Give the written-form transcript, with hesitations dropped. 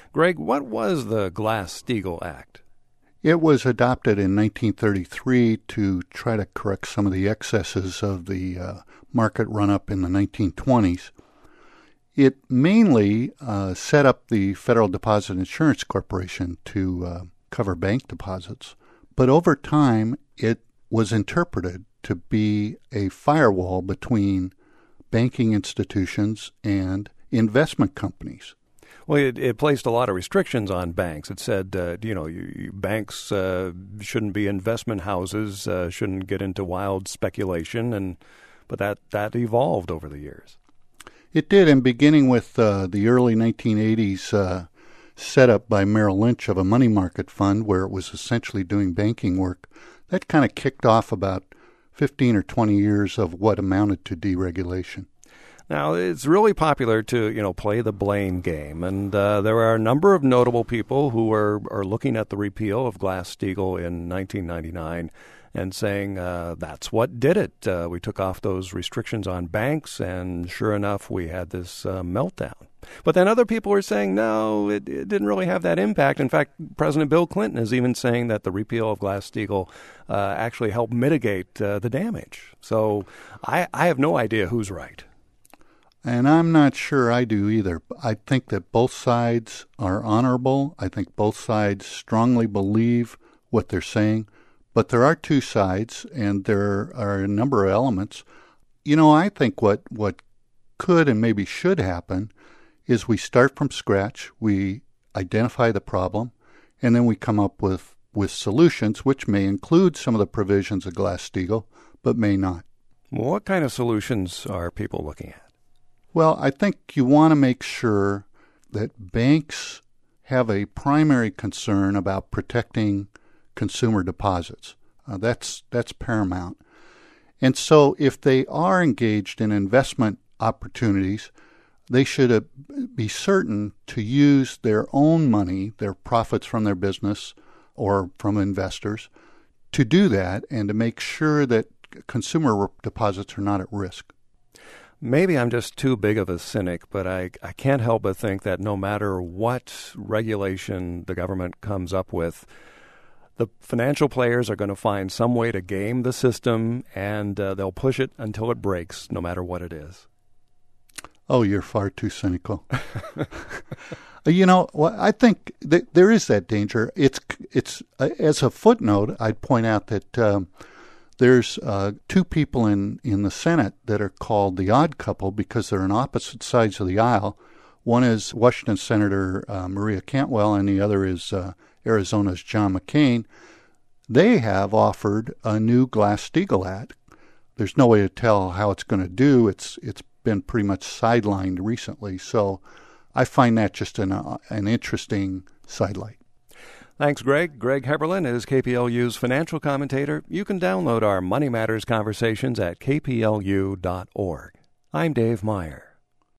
Greg, what was the Glass-Steagall Act? It was adopted in 1933 to try to correct some of the excesses of the market run-up in the 1920s. It mainly set up the Federal Deposit Insurance Corporation to cover bank deposits, but over time it was interpreted to be a firewall between banking institutions and investment companies. Well, it placed a lot of restrictions on banks. It said, banks shouldn't be investment houses, shouldn't get into wild speculation, but that evolved over the years. It did, and beginning with the early 1980s setup by Merrill Lynch of a money market fund where it was essentially doing banking work, that kind of kicked off about 15 or 20 years of what amounted to deregulation. Now, it's really popular to, play the blame game, and there are a number of notable people who are looking at the repeal of Glass-Steagall in 1999 and saying that's what did it. We took off those restrictions on banks, and sure enough, we had this meltdown. But then other people are saying, no, it didn't really have that impact. In fact, President Bill Clinton is even saying that the repeal of Glass-Steagall actually helped mitigate the damage. So I have no idea who's right. And I'm not sure I do either. I think that both sides are honorable. I think both sides strongly believe what they're saying. But there are two sides, and there are a number of elements. I think what could and maybe should happen is we start from scratch, we identify the problem, and then we come up with solutions, which may include some of the provisions of Glass-Steagall, but may not. Well, what kind of solutions are people looking at? Well, I think you want to make sure that banks have a primary concern about protecting consumer deposits. That's paramount. And so if they are engaged in investment opportunities, they should be certain to use their own money, their profits from their business or from investors, to do that and to make sure that consumer deposits are not at risk. Maybe I'm just too big of a cynic, but I can't help but think that no matter what regulation the government comes up with, the financial players are going to find some way to game the system, and they'll push it until it breaks, no matter what it is. Oh, you're far too cynical. I think that there is that danger. It's as a footnote, I'd point out that there's two people in the Senate that are called the odd couple because they're on opposite sides of the aisle. One is Washington Senator Maria Cantwell, and the other is Arizona's John McCain. They have offered a new Glass-Steagall Act. There's no way to tell how it's going to do. It's been pretty much sidelined recently, so I find that just an interesting sidelight. Thanks, Greg. Greg Heberlein is KPLU's financial commentator. You can download our Money Matters conversations at kplu.org. I'm Dave Meyer.